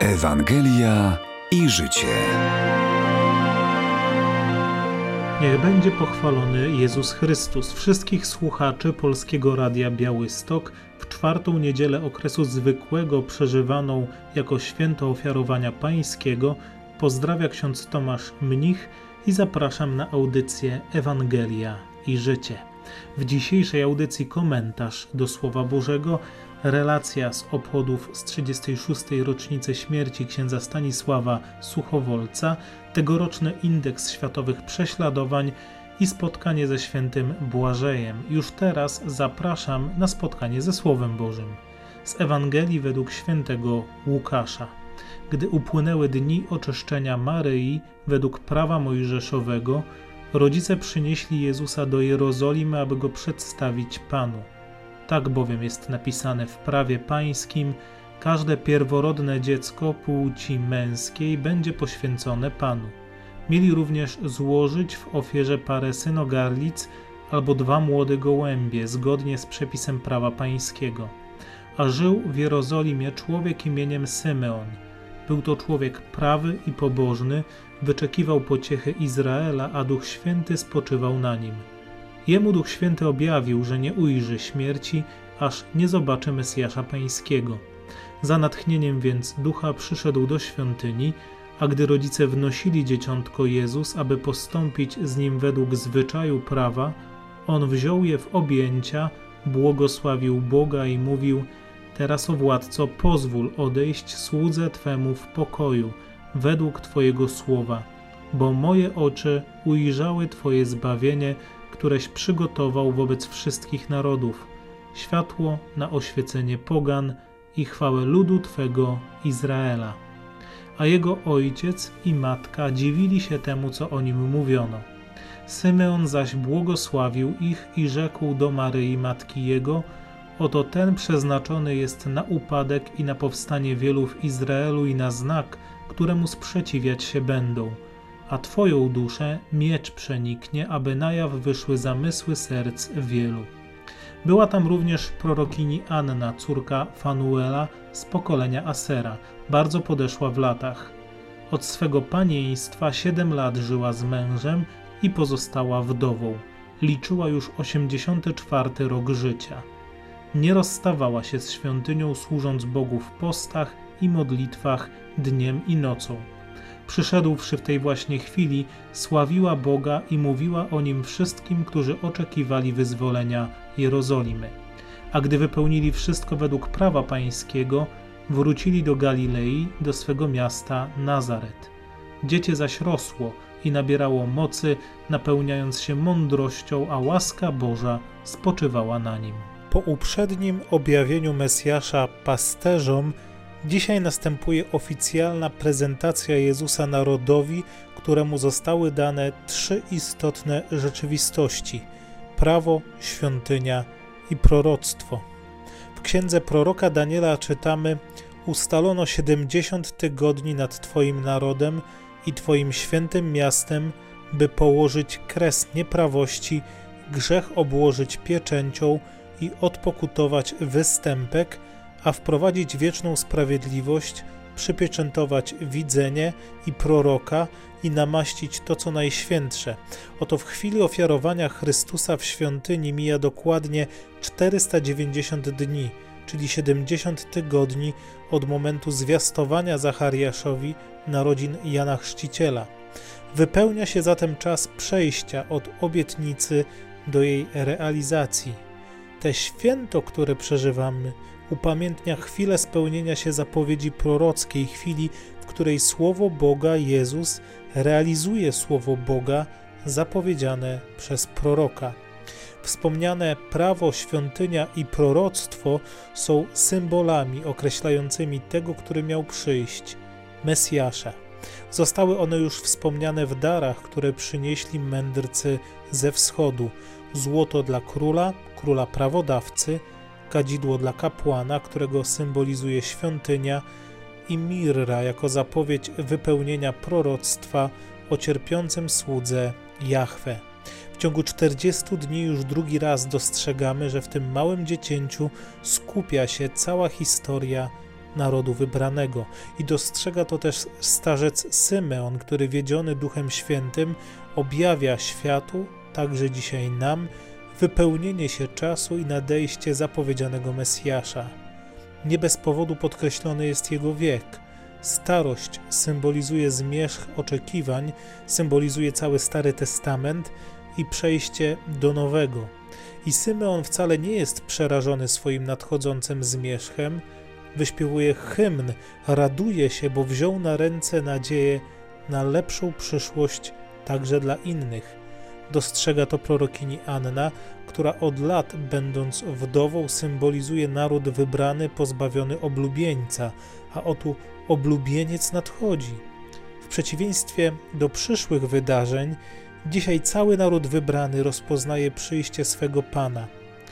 Ewangelia i życie. Niech będzie pochwalony Jezus Chrystus. Wszystkich słuchaczy Polskiego Radia Białystok w czwartą niedzielę okresu zwykłego przeżywaną jako święto ofiarowania pańskiego pozdrawia ksiądz Tomasz Mnich i zapraszam na audycję Ewangelia i życie. W dzisiejszej audycji komentarz do Słowa Bożego, relacja z obchodów z 36. rocznicy śmierci księdza Stanisława Suchowolca, tegoroczny indeks światowych prześladowań i spotkanie ze świętym Błażejem. Już teraz zapraszam na spotkanie ze Słowem Bożym. Z Ewangelii według świętego Łukasza. Gdy upłynęły dni oczyszczenia Maryi według prawa mojżeszowego, rodzice przynieśli Jezusa do Jerozolimy, aby go przedstawić Panu. Tak bowiem jest napisane w prawie pańskim: każde pierworodne dziecko płci męskiej będzie poświęcone Panu. Mieli również złożyć w ofierze parę synogarlic albo 2 młode gołębie, zgodnie z przepisem prawa pańskiego. A żył w Jerozolimie człowiek imieniem Symeon. Był to człowiek prawy i pobożny, wyczekiwał pociechy Izraela, a Duch Święty spoczywał na nim. Jemu Duch Święty objawił, że nie ujrzy śmierci, aż nie zobaczy Mesjasza Pańskiego. Za natchnieniem więc Ducha przyszedł do świątyni, a gdy rodzice wnosili dzieciątko Jezus, aby postąpić z nim według zwyczaju prawa, on wziął je w objęcia, błogosławił Boga i mówił: teraz, o Władco, pozwól odejść słudze Twemu w pokoju, według Twojego słowa, bo moje oczy ujrzały Twoje zbawienie, któreś przygotował wobec wszystkich narodów, światło na oświecenie pogan i chwałę ludu Twego Izraela. A jego ojciec i matka dziwili się temu, co o nim mówiono. Symeon zaś błogosławił ich i rzekł do Maryi, matki jego: oto ten przeznaczony jest na upadek i na powstanie wielu w Izraelu i na znak, któremu sprzeciwiać się będą. A Twoją duszę miecz przeniknie, aby na jaw wyszły zamysły serc wielu. Była tam również prorokini Anna, córka Fanuela z pokolenia Asera, bardzo podeszła w latach. Od swego panieństwa 7 lat żyła z mężem i pozostała wdową. Liczyła już 84 rok życia. Nie rozstawała się z świątynią, służąc Bogu w postach i modlitwach dniem i nocą. Przyszedłszy w tej właśnie chwili, sławiła Boga i mówiła o Nim wszystkim, którzy oczekiwali wyzwolenia Jerozolimy. A gdy wypełnili wszystko według prawa pańskiego, wrócili do Galilei, do swego miasta Nazaret. Dziecię zaś rosło i nabierało mocy, napełniając się mądrością, a łaska Boża spoczywała na nim. Po uprzednim objawieniu Mesjasza pasterzom, dzisiaj następuje oficjalna prezentacja Jezusa narodowi, któremu zostały dane 3 istotne rzeczywistości: prawo, świątynia i proroctwo. W księdze proroka Daniela czytamy: ustalono 70 tygodni nad Twoim narodem i Twoim świętym miastem, by położyć kres nieprawości, grzech obłożyć pieczęcią i odpokutować występek, a wprowadzić wieczną sprawiedliwość, przypieczętować widzenie i proroka i namaścić to, co najświętsze. Oto w chwili ofiarowania Chrystusa w świątyni mija dokładnie 490 dni, czyli 70 tygodni od momentu zwiastowania Zachariaszowi narodzin Jana Chrzciciela. Wypełnia się zatem czas przejścia od obietnicy do jej realizacji. Te święto, które przeżywamy, upamiętnia chwilę spełnienia się zapowiedzi prorockiej, chwili, w której Słowo Boga, Jezus, realizuje Słowo Boga zapowiedziane przez proroka. Wspomniane prawo, świątynia i proroctwo są symbolami określającymi tego, który miał przyjść, Mesjasza. Zostały one już wspomniane w darach, które przynieśli mędrcy ze wschodu: złoto dla króla, króla prawodawcy, kadzidło dla kapłana, którego symbolizuje świątynia, i mirra jako zapowiedź wypełnienia proroctwa o cierpiącym słudze Jahwe. W ciągu 40 dni już drugi raz dostrzegamy, że w tym małym dziecięciu skupia się cała historia narodu wybranego. I dostrzega to też starzec Symeon, który wiedziony Duchem Świętym objawia światu, także dzisiaj nam, wypełnienie się czasu i nadejście zapowiedzianego Mesjasza. Nie bez powodu podkreślony jest jego wiek. Starość symbolizuje zmierzch oczekiwań, symbolizuje cały Stary Testament i przejście do Nowego. I Symeon wcale nie jest przerażony swoim nadchodzącym zmierzchem, wyśpiewuje hymn, raduje się, bo wziął na ręce nadzieję na lepszą przyszłość także dla innych. Dostrzega to prorokini Anna, która od lat, będąc wdową, symbolizuje naród wybrany, pozbawiony oblubieńca, a oto oblubieniec nadchodzi. W przeciwieństwie do przyszłych wydarzeń, dzisiaj cały naród wybrany rozpoznaje przyjście swego Pana.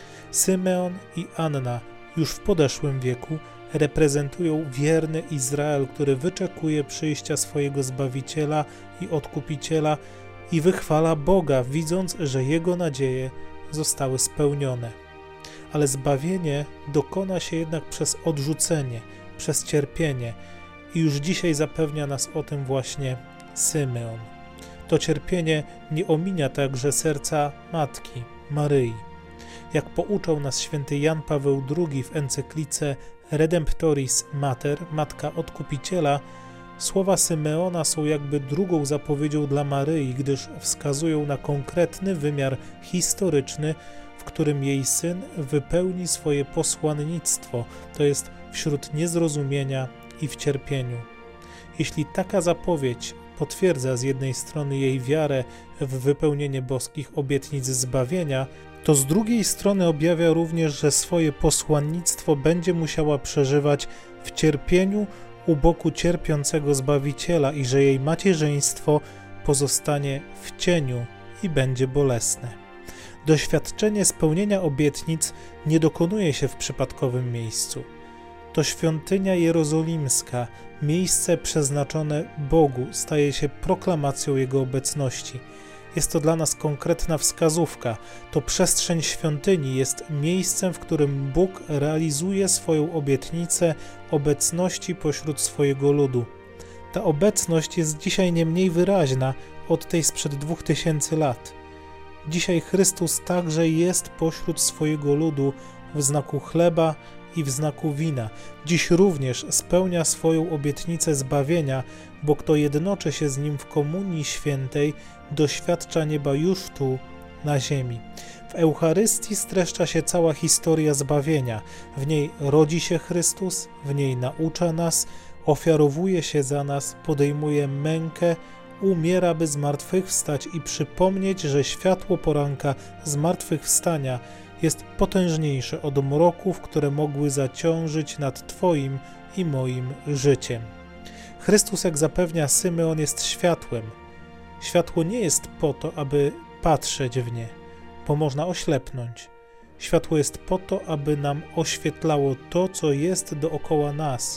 Symeon i Anna już w podeszłym wieku reprezentują wierny Izrael, który wyczekuje przyjścia swojego Zbawiciela i Odkupiciela i wychwala Boga, widząc, że jego nadzieje zostały spełnione. Ale zbawienie dokona się jednak przez odrzucenie, przez cierpienie i już dzisiaj zapewnia nas o tym właśnie Symeon. To cierpienie nie ominia także serca Matki, Maryi. Jak pouczał nas święty Jan Paweł II w encyklice Redemptoris Mater, Matka Odkupiciela, słowa Symeona są jakby drugą zapowiedzią dla Maryi, gdyż wskazują na konkretny wymiar historyczny, w którym jej Syn wypełni swoje posłannictwo, to jest wśród niezrozumienia i w cierpieniu. Jeśli taka zapowiedź potwierdza z jednej strony jej wiarę w wypełnienie boskich obietnic zbawienia, to z drugiej strony objawia również, że swoje posłannictwo będzie musiała przeżywać w cierpieniu u boku cierpiącego Zbawiciela i że jej macierzyństwo pozostanie w cieniu i będzie bolesne. Doświadczenie spełnienia obietnic nie dokonuje się w przypadkowym miejscu. To świątynia jerozolimska, miejsce przeznaczone Bogu, staje się proklamacją Jego obecności. Jest to dla nas konkretna wskazówka. To przestrzeń świątyni jest miejscem, w którym Bóg realizuje swoją obietnicę obecności pośród swojego ludu. Ta obecność jest dzisiaj nie mniej wyraźna od tej sprzed 2000 lat. Dzisiaj Chrystus także jest pośród swojego ludu w znaku chleba i w znaku wina. Dziś również spełnia swoją obietnicę zbawienia, bo kto jednoczy się z Nim w komunii świętej, doświadcza nieba już tu, na ziemi. W Eucharystii streszcza się cała historia zbawienia. W niej rodzi się Chrystus, w niej naucza nas, ofiarowuje się za nas, podejmuje mękę, umiera, by zmartwychwstać i przypomnieć, że światło poranka zmartwychwstania jest potężniejsze od mroków, które mogły zaciążyć nad Twoim i moim życiem. Chrystus, jak zapewnia Symeon, jest światłem. Światło nie jest po to, aby patrzeć w nie, bo można oślepnąć. Światło jest po to, aby nam oświetlało to, co jest dookoła nas.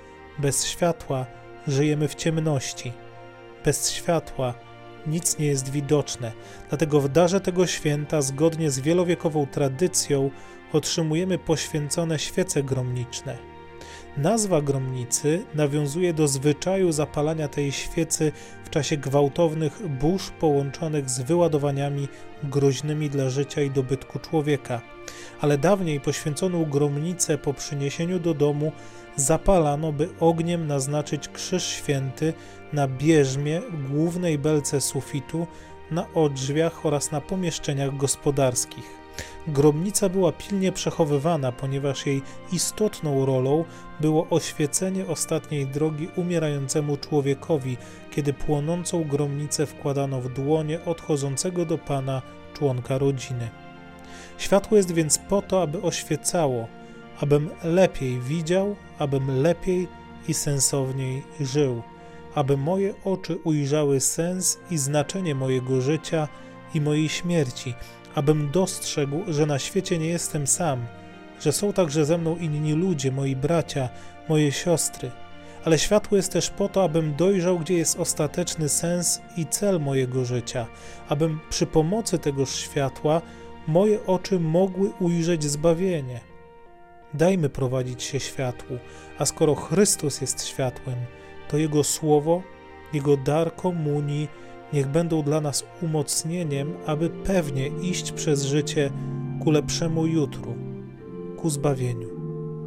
Bez światła żyjemy w ciemności. Bez światła nic nie jest widoczne. Dlatego w darze tego święta, zgodnie z wielowiekową tradycją, otrzymujemy poświęcone świece gromniczne. Nazwa gromnicy nawiązuje do zwyczaju zapalania tej świecy w czasie gwałtownych burz połączonych z wyładowaniami groźnymi dla życia i dobytku człowieka. Ale dawniej poświęconą gromnicę po przyniesieniu do domu zapalano, by ogniem naznaczyć krzyż święty na bierzmie, głównej belce sufitu, na odrzwiach oraz na pomieszczeniach gospodarskich. Gromnica była pilnie przechowywana, ponieważ jej istotną rolą było oświecenie ostatniej drogi umierającemu człowiekowi, kiedy płonącą gromnicę wkładano w dłonie odchodzącego do Pana członka rodziny. Światło jest więc po to, aby oświecało, abym lepiej widział, abym lepiej i sensowniej żył, aby moje oczy ujrzały sens i znaczenie mojego życia i mojej śmierci, abym dostrzegł, że na świecie nie jestem sam, że są także ze mną inni ludzie, moi bracia, moje siostry. Ale światło jest też po to, abym dojrzał, gdzie jest ostateczny sens i cel mojego życia, abym przy pomocy tegoż światła moje oczy mogły ujrzeć zbawienie. Dajmy prowadzić się światłu, a skoro Chrystus jest światłem, to Jego słowo, Jego dar komunii niech będą dla nas umocnieniem, aby pewnie iść przez życie ku lepszemu jutru, ku zbawieniu.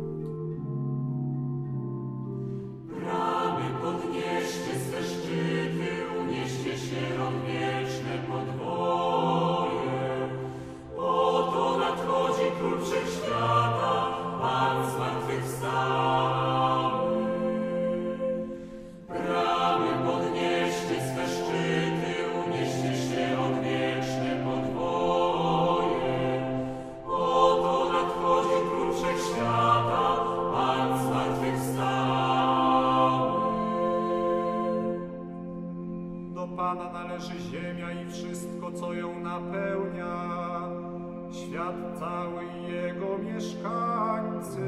Pana należy ziemia i wszystko, co ją napełnia, świat cały i jego mieszkańcy.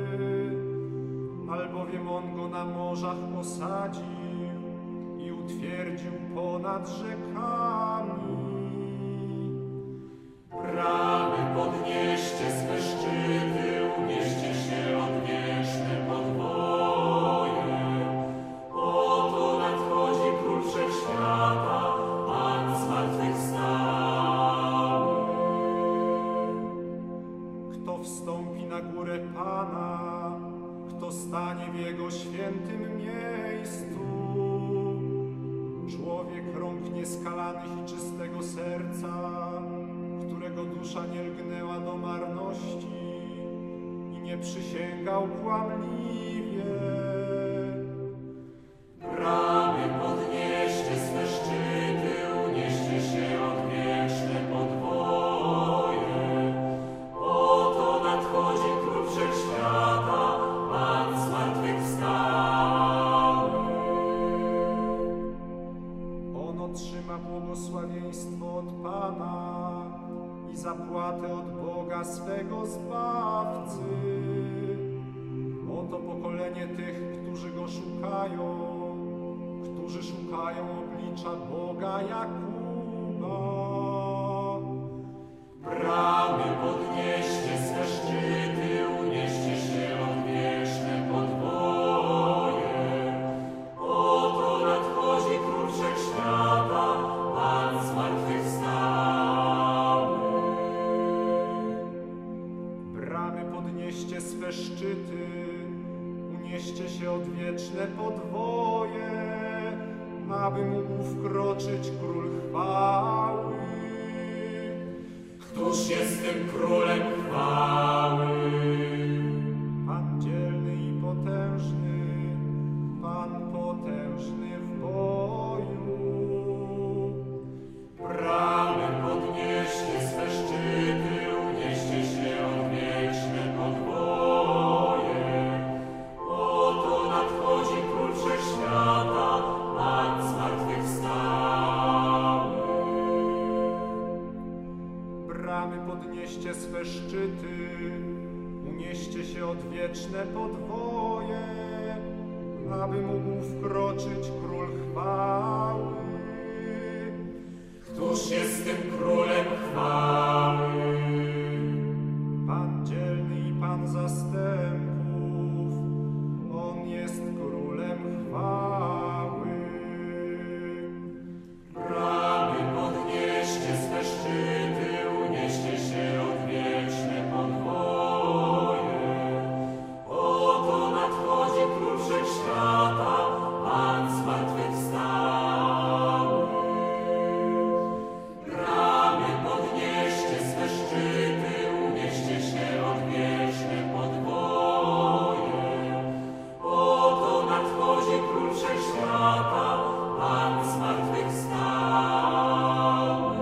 Albowiem On go na morzach osadził i utwierdził ponad rzekami. Bramy podnieście swe szczyty, unieście się odwieczne podwoje. Oto nadchodzi Król Wszechświata, Pan zmartwychwstały. Kto wstąpi na górę Pana, kto stanie w Jego świętym miejscu? Człowiek rąk nieskalanych i czystego serca, którego dusza nie lgnęła do marności i nie przysięgał kłamliwie. Bramy podnieście swe szczyty, unieście się odwieczne podwoje. Oto nadchodzi Król Wszechświata, Pan zmartwychwstały. On otrzyma błogosławieństwo od Pana i zapłatę od Boga swego Zbawcy. Oto pokolenie tych, którzy Go szukają, którzy szukają oblicza Boga Jakuba. Bramy podnieście swe szczyty, unieście się odwieczne podwoje. Oto nadchodzi Król Wszechświata, Pan zmartwychwstały. Bramy podnieście swe szczyty, unieście się odwieczne podwoje, aby mógł wkroczyć Król chwały. Któż jest tym Królem chwały? Pan dzielny i potężny, Pan potężny w boju. Bramy podnieście swe szczyty, unieście się odwieczne podwoje. Oto nadchodzi Król Wszechświata, Pan zmartwychwstały. Bramy podnieście swe szczyty, unieście się odwieczne podwoje, aby mógł wkroczyć Król chwały. Któż jest tym Królem chwały? Pan dzielny i Pan zastępów, On jest Królem chwały. Bramy podnieście swe szczyty, unieście się odwieczne podwoje. Oto nadchodzi Król Wszechświata, Pan zmartwychwstały. Bramy podnieście swe szczyty, unieście się odwieczne podwoje. Oto nadchodzi Król Wszechświata, Pan zmartwychwstały.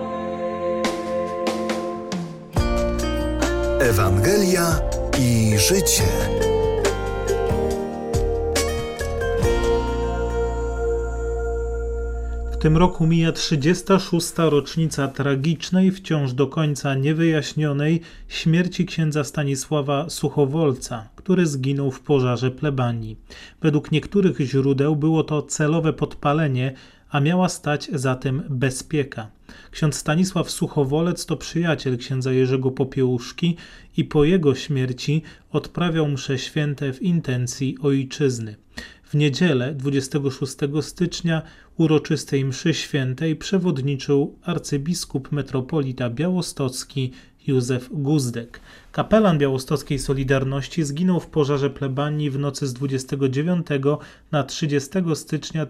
Ewangelia i życie. W tym roku mija 36. rocznica tragicznej, wciąż do końca niewyjaśnionej śmierci księdza Stanisława Suchowolca, który zginął w pożarze plebanii. Według niektórych źródeł było to celowe podpalenie, a miała stać za tym bezpieka. Ksiądz Stanisław Suchowolec to przyjaciel księdza Jerzego Popiełuszki i po jego śmierci odprawiał msze święte w intencji ojczyzny. W niedzielę 26 stycznia uroczystej mszy świętej przewodniczył arcybiskup metropolita białostocki Józef Guzdek. Kapelan białostockiej Solidarności zginął w pożarze plebanii w nocy z 29 na 30 stycznia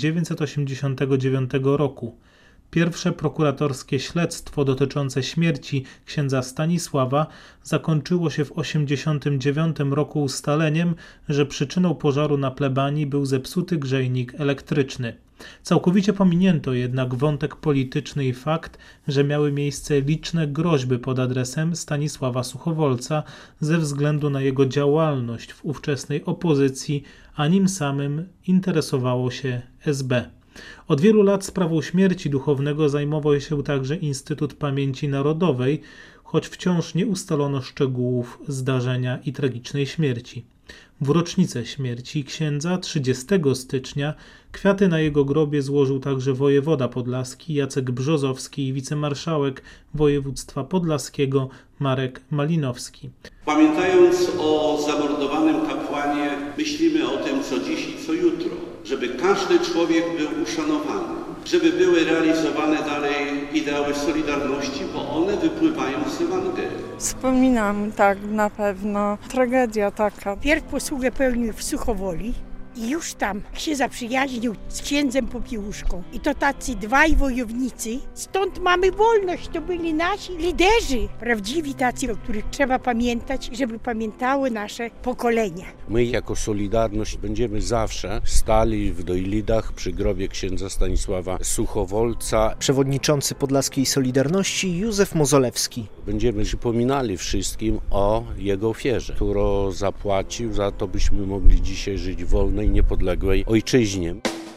1989 roku. Pierwsze prokuratorskie śledztwo dotyczące śmierci księdza Stanisława zakończyło się w 1989 roku ustaleniem, że przyczyną pożaru na plebanii był zepsuty grzejnik elektryczny. Całkowicie pominięto jednak wątek polityczny i fakt, że miały miejsce liczne groźby pod adresem Stanisława Suchowolca ze względu na jego działalność w ówczesnej opozycji, a nim samym interesowało się SB. Od wielu lat sprawą śmierci duchownego zajmował się także Instytut Pamięci Narodowej, choć wciąż nie ustalono szczegółów zdarzenia i tragicznej śmierci. W rocznicę śmierci księdza 30 stycznia kwiaty na jego grobie złożył także wojewoda podlaski Jacek Brzozowski i wicemarszałek województwa podlaskiego Marek Malinowski. Pamiętając o zamordowanym kapłanie, myślimy o tym, co dziś i co jutro, żeby każdy człowiek był uszanowany, żeby były realizowane dalej ideały Solidarności, bo one wypływają z Ewangelii. Wspominam, tak, na pewno. Tragedia taka. Pierw posługę pełnił w Suchowoli i już tam się zaprzyjaźnił z księdzem Popiełuszką. I to tacy dwaj wojownicy. Stąd mamy wolność. To byli nasi liderzy. Prawdziwi tacy, o których trzeba pamiętać, żeby pamiętały nasze pokolenia. My jako Solidarność będziemy zawsze stali w Dojlidach przy grobie księdza Stanisława Suchowolca. Przewodniczący Podlaskiej Solidarności Józef Mozolewski. Będziemy przypominali wszystkim o jego ofierze, którą zapłacił za to, byśmy mogli dzisiaj żyć w wolnej, niepodległej ojczyźnie.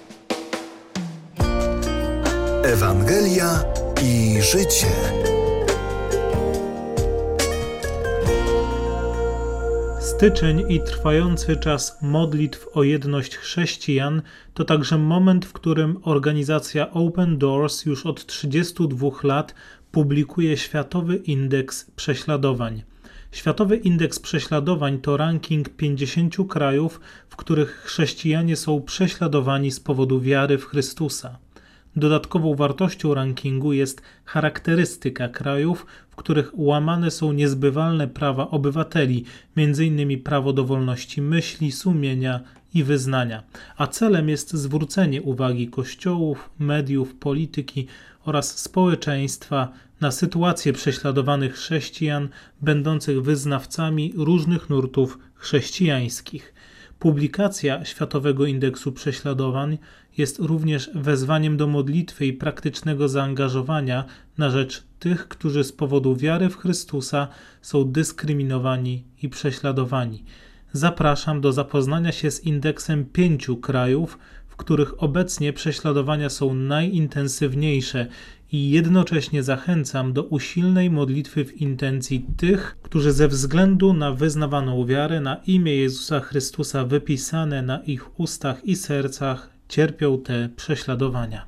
Ewangelia i życie. Styczeń i trwający czas modlitw o jedność chrześcijan to także moment, w którym organizacja Open Doors już od 32 lat publikuje Światowy Indeks Prześladowań. Światowy Indeks Prześladowań to ranking 50 krajów, w których chrześcijanie są prześladowani z powodu wiary w Chrystusa. Dodatkową wartością rankingu jest charakterystyka krajów, w których łamane są niezbywalne prawa obywateli, m.in. prawo do wolności myśli, sumienia i wyznania, a celem jest zwrócenie uwagi kościołów, mediów, polityki oraz społeczeństwa na sytuację prześladowanych chrześcijan będących wyznawcami różnych nurtów chrześcijańskich. Publikacja Światowego Indeksu Prześladowań jest również wezwaniem do modlitwy i praktycznego zaangażowania na rzecz tych, którzy z powodu wiary w Chrystusa są dyskryminowani i prześladowani. Zapraszam do zapoznania się z indeksem 5 krajów, w których obecnie prześladowania są najintensywniejsze i jednocześnie zachęcam do usilnej modlitwy w intencji tych, którzy ze względu na wyznawaną wiarę na imię Jezusa Chrystusa wypisane na ich ustach i sercach cierpią te prześladowania.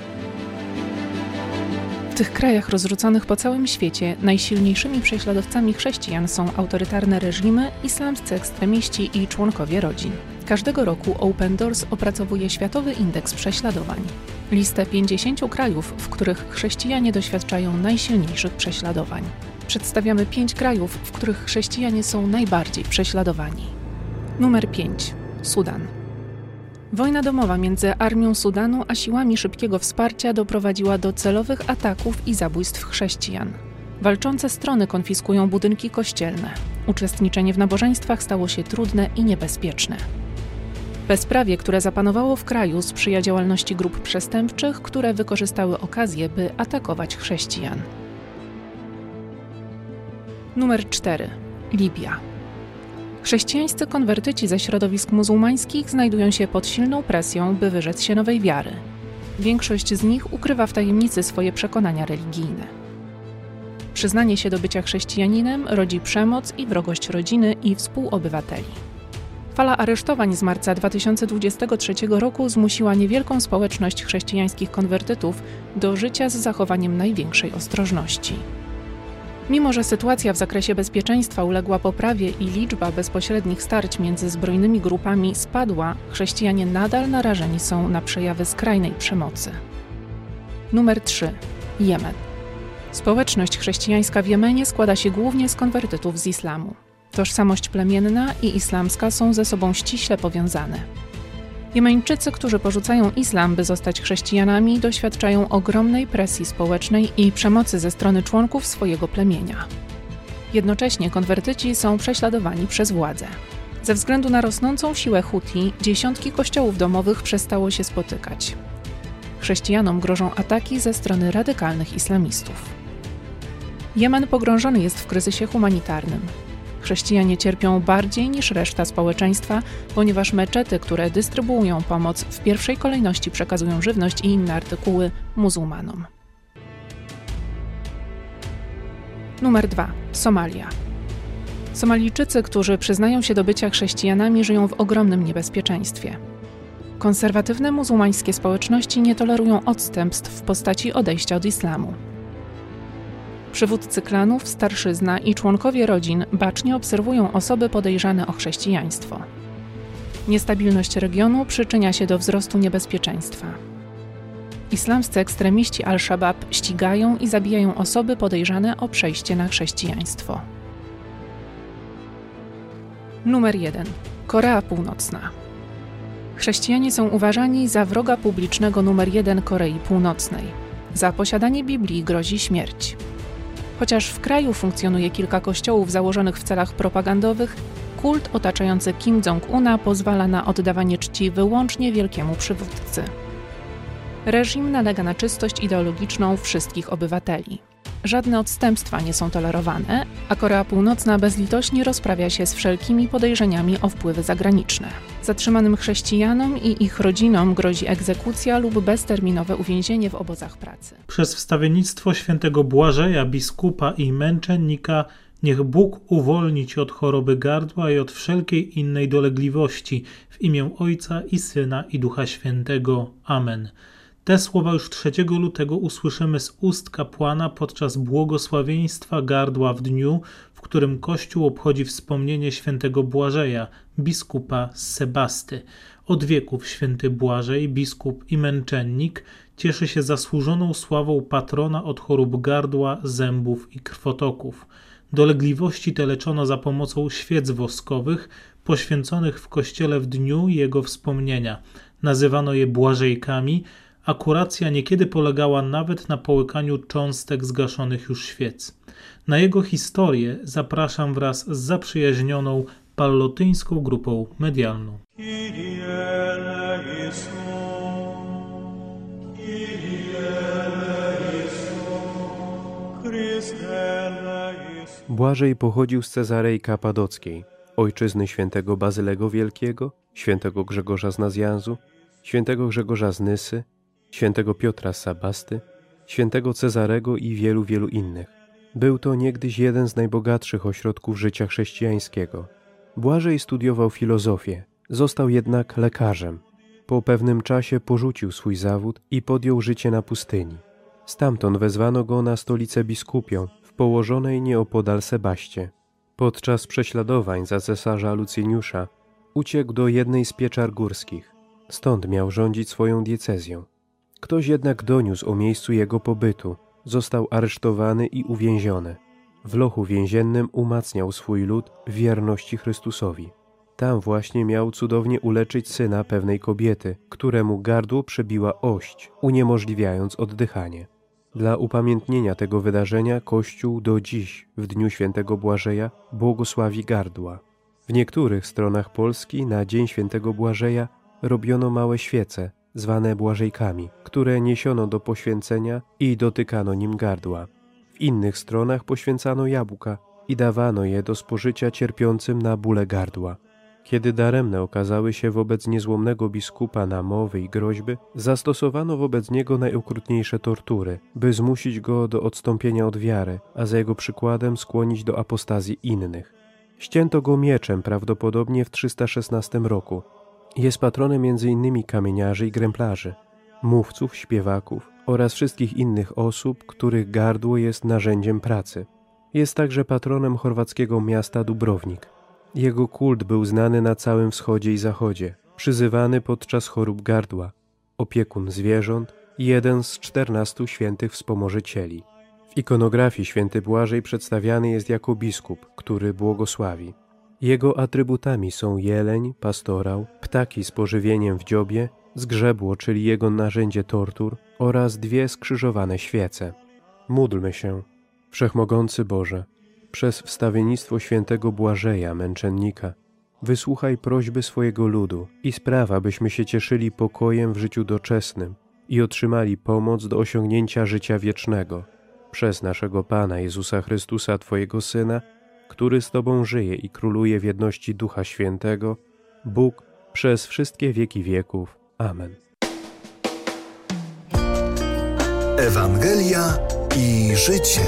W tych krajach rozrzuconych po całym świecie najsilniejszymi prześladowcami chrześcijan są autorytarne reżimy, islamscy ekstremiści i członkowie rodzin. Każdego roku Open Doors opracowuje Światowy Indeks Prześladowań. Listę 50 krajów, w których chrześcijanie doświadczają najsilniejszych prześladowań. Przedstawiamy 5 krajów, w których chrześcijanie są najbardziej prześladowani. Numer 5. Sudan. Wojna domowa między armią Sudanu a siłami szybkiego wsparcia doprowadziła do celowych ataków i zabójstw chrześcijan. Walczące strony konfiskują budynki kościelne. Uczestniczenie w nabożeństwach stało się trudne i niebezpieczne. Bezprawie, które zapanowało w kraju, sprzyja działalności grup przestępczych, które wykorzystały okazję, by atakować chrześcijan. Numer 4. Libia. Chrześcijańscy konwertyci ze środowisk muzułmańskich znajdują się pod silną presją, by wyrzec się nowej wiary. Większość z nich ukrywa w tajemnicy swoje przekonania religijne. Przyznanie się do bycia chrześcijaninem rodzi przemoc i wrogość rodziny i współobywateli. Fala aresztowań z marca 2023 roku zmusiła niewielką społeczność chrześcijańskich konwertytów do życia z zachowaniem największej ostrożności. Mimo że sytuacja w zakresie bezpieczeństwa uległa poprawie i liczba bezpośrednich starć między zbrojnymi grupami spadła, chrześcijanie nadal narażeni są na przejawy skrajnej przemocy. Numer 3. Jemen. Społeczność chrześcijańska w Jemenie składa się głównie z konwertytów z islamu. Tożsamość plemienna i islamska są ze sobą ściśle powiązane. Jemeńczycy, którzy porzucają islam, by zostać chrześcijanami, doświadczają ogromnej presji społecznej i przemocy ze strony członków swojego plemienia. Jednocześnie konwertyci są prześladowani przez władze. Ze względu na rosnącą siłę Huti, dziesiątki kościołów domowych przestało się spotykać. Chrześcijanom grożą ataki ze strony radykalnych islamistów. Jemen pogrążony jest w kryzysie humanitarnym. Chrześcijanie cierpią bardziej niż reszta społeczeństwa, ponieważ meczety, które dystrybuują pomoc, w pierwszej kolejności przekazują żywność i inne artykuły muzułmanom. Numer 2. Somalia. Somalijczycy, którzy przyznają się do bycia chrześcijanami, żyją w ogromnym niebezpieczeństwie. Konserwatywne muzułmańskie społeczności nie tolerują odstępstw w postaci odejścia od islamu. Przywódcy klanów, starszyzna i członkowie rodzin bacznie obserwują osoby podejrzane o chrześcijaństwo. Niestabilność regionu przyczynia się do wzrostu niebezpieczeństwa. Islamscy ekstremiści Al-Szabab ścigają i zabijają osoby podejrzane o przejście na chrześcijaństwo. Numer 1. Korea Północna. Chrześcijanie są uważani za wroga publicznego numer 1 Korei Północnej. Za posiadanie Biblii grozi śmierć. Chociaż w kraju funkcjonuje kilka kościołów założonych w celach propagandowych, kult otaczający Kim Jong-una pozwala na oddawanie czci wyłącznie wielkiemu przywódcy. Reżim nalega na czystość ideologiczną wszystkich obywateli. Żadne odstępstwa nie są tolerowane, a Korea Północna bezlitośnie rozprawia się z wszelkimi podejrzeniami o wpływy zagraniczne. Zatrzymanym chrześcijanom i ich rodzinom grozi egzekucja lub bezterminowe uwięzienie w obozach pracy. Przez wstawiennictwo świętego Błażeja, biskupa i męczennika, niech Bóg uwolni Cię od choroby gardła i od wszelkiej innej dolegliwości, w imię Ojca i Syna i Ducha Świętego. Amen. Te słowa już 3 lutego usłyszymy z ust kapłana podczas błogosławieństwa gardła w dniu, w którym Kościół obchodzi wspomnienie świętego Błażeja, biskupa z Sebasty. Od wieków święty Błażej, biskup i męczennik, cieszy się zasłużoną sławą patrona od chorób gardła, zębów i krwotoków. Dolegliwości te leczono za pomocą świec woskowych poświęconych w kościele w dniu jego wspomnienia. Nazywano je Błażejkami, a kuracja niekiedy polegała nawet na połykaniu cząstek zgaszonych już świec. Na jego historię zapraszam wraz z zaprzyjaźnioną pallotyńską grupą medialną. Błażej pochodził z Cezarei Kapadockiej, ojczyzny świętego Bazylego Wielkiego, świętego Grzegorza z Nazjanzu, świętego Grzegorza z Nysy, świętego Piotra z Sabasty, świętego Cezarego i wielu, wielu innych. Był to niegdyś jeden z najbogatszych ośrodków życia chrześcijańskiego. Błażej studiował filozofię, został jednak lekarzem. Po pewnym czasie porzucił swój zawód i podjął życie na pustyni. Stamtąd wezwano go na stolicę biskupią w położonej nieopodal Sebaście. Podczas prześladowań za cesarza Lucjeniusza uciekł do jednej z pieczar górskich. Stąd miał rządzić swoją diecezją. Ktoś jednak doniósł o miejscu jego pobytu, został aresztowany i uwięziony. W lochu więziennym umacniał swój lud w wierności Chrystusowi. Tam właśnie miał cudownie uleczyć syna pewnej kobiety, któremu gardło przebiła ość, uniemożliwiając oddychanie. Dla upamiętnienia tego wydarzenia Kościół do dziś, w dniu świętego Błażeja, błogosławi gardła. W niektórych stronach Polski na dzień świętego Błażeja robiono małe świece, zwane Błażejkami, które niesiono do poświęcenia i dotykano nim gardła. W innych stronach poświęcano jabłka i dawano je do spożycia cierpiącym na bóle gardła. Kiedy daremne okazały się wobec niezłomnego biskupa namowy i groźby, zastosowano wobec niego najokrutniejsze tortury, by zmusić go do odstąpienia od wiary, a za jego przykładem skłonić do apostazji innych. Ścięto go mieczem prawdopodobnie w 316 roku. Jest patronem m.in. kamieniarzy i gręplarzy, mówców, śpiewaków oraz wszystkich innych osób, których gardło jest narzędziem pracy. Jest także patronem chorwackiego miasta Dubrownik. Jego kult był znany na całym wschodzie i zachodzie, przyzywany podczas chorób gardła, opiekun zwierząt i jeden z 14 świętych wspomożycieli. W ikonografii święty Błażej przedstawiany jest jako biskup, który błogosławi. Jego atrybutami są jeleń, pastorał, ptaki z pożywieniem w dziobie, zgrzebło, czyli jego narzędzie tortur, oraz 2 skrzyżowane świece. Módlmy się. Wszechmogący Boże, przez wstawiennictwo świętego Błażeja, męczennika, wysłuchaj prośby swojego ludu i spraw, abyśmy się cieszyli pokojem w życiu doczesnym i otrzymali pomoc do osiągnięcia życia wiecznego. Przez naszego Pana Jezusa Chrystusa, Twojego Syna, który z Tobą żyje i króluje w jedności Ducha Świętego, Bóg przez wszystkie wieki wieków. Amen. Ewangelia i życie.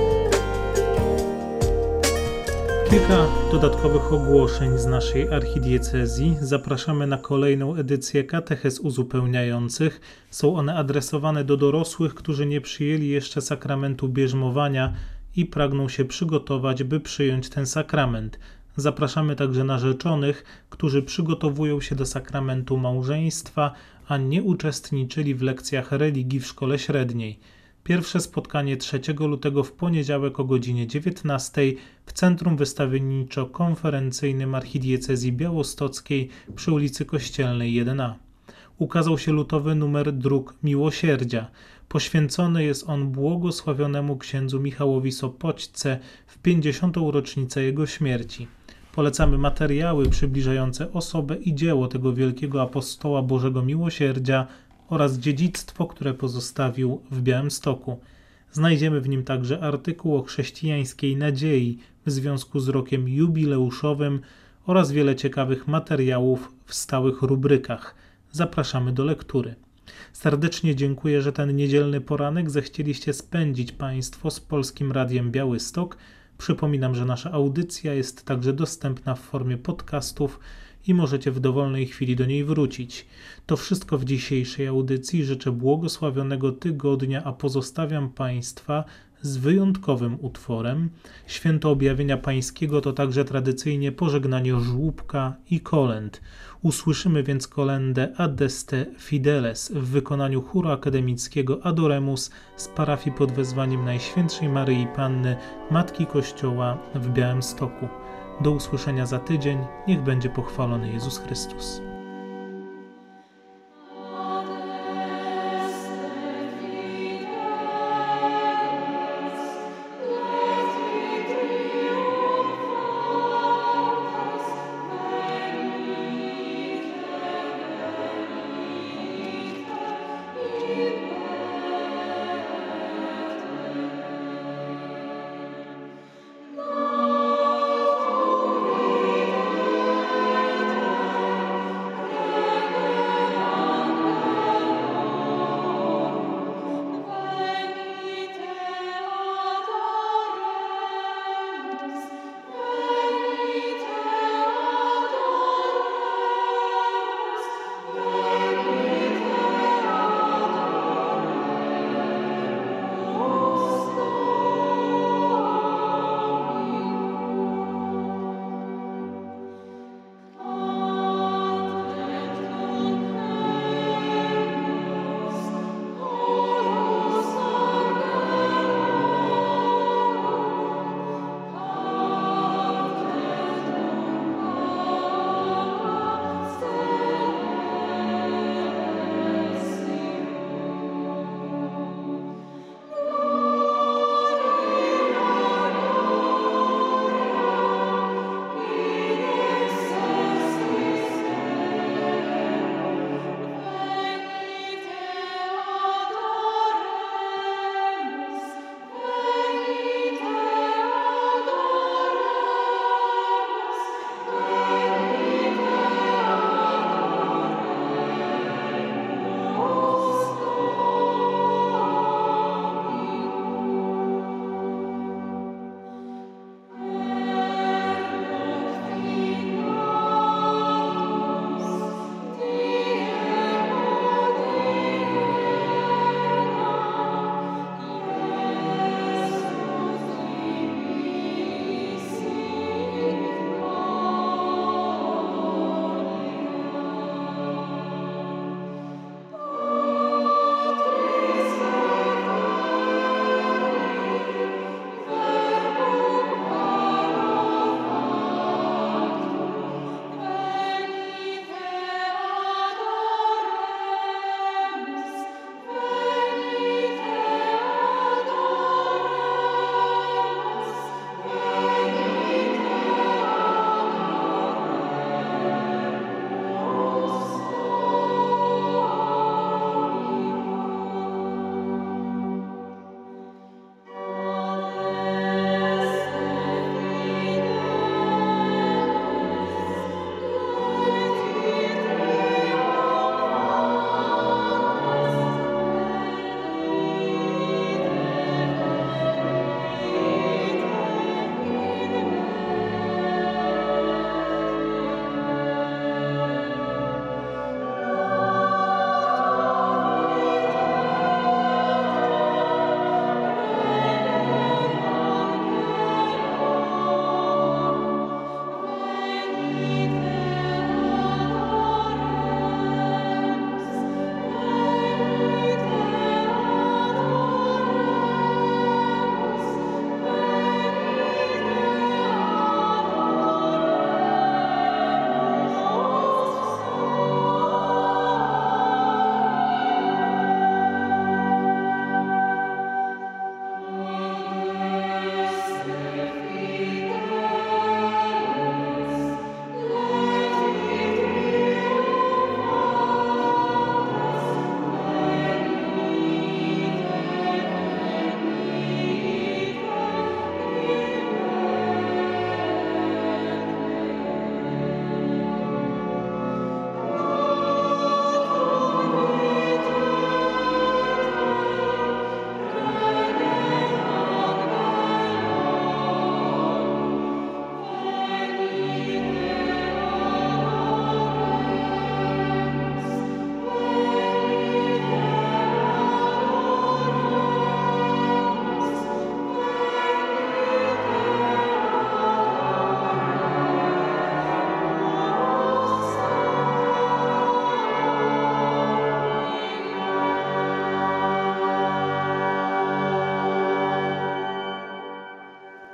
Kilka dodatkowych ogłoszeń z naszej archidiecezji. Zapraszamy na kolejną edycję katechez uzupełniających. Są one adresowane do dorosłych, którzy nie przyjęli jeszcze sakramentu bierzmowania i pragną się przygotować, by przyjąć ten sakrament. Zapraszamy także narzeczonych, którzy przygotowują się do sakramentu małżeństwa, a nie uczestniczyli w lekcjach religii w szkole średniej. Pierwsze spotkanie 3 lutego w poniedziałek o godzinie 19 w Centrum Wystawienniczo-Konferencyjnym Archidiecezji Białostockiej przy ulicy Kościelnej 1A. Ukazał się lutowy numer Dróg Miłosierdzia. Poświęcony jest on błogosławionemu księdzu Michałowi Sopoćce w 50. rocznicę jego śmierci. Polecamy materiały przybliżające osobę i dzieło tego wielkiego apostoła Bożego Miłosierdzia oraz dziedzictwo, które pozostawił w Białymstoku. Znajdziemy w nim także artykuł o chrześcijańskiej nadziei w związku z rokiem jubileuszowym oraz wiele ciekawych materiałów w stałych rubrykach. Zapraszamy do lektury. Serdecznie dziękuję, że ten niedzielny poranek zechcieliście spędzić Państwo z Polskim Radiem Białystok. Przypominam, że nasza audycja jest także dostępna w formie podcastów i możecie w dowolnej chwili do niej wrócić. To wszystko w dzisiejszej audycji. Życzę błogosławionego tygodnia, a pozostawiam Państwa z wyjątkowym utworem. Święto Objawienia Pańskiego to także tradycyjnie pożegnanie żłóbka i kolęd. Usłyszymy więc kolędę Adeste Fideles w wykonaniu chóru akademickiego Adoremus z parafii pod wezwaniem Najświętszej Maryi Panny, Matki Kościoła w Białymstoku. Do usłyszenia za tydzień. Niech będzie pochwalony Jezus Chrystus.